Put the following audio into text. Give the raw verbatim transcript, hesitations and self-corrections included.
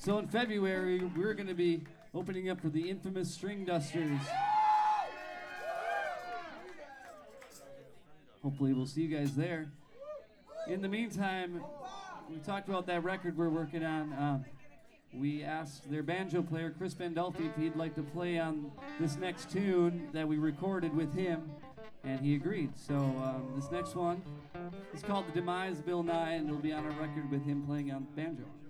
So in February, we're going to be opening up for the infamous String Dusters. Hopefully we'll see you guys there. In the meantime, we talked about that record we're working on. Um, we asked their banjo player, Chris Bandolfi, if he'd like to play on this next tune that we recorded with him, and he agreed. So um, this next one is called The Demise of Bill Nye, and it'll be on a record with him playing on banjo.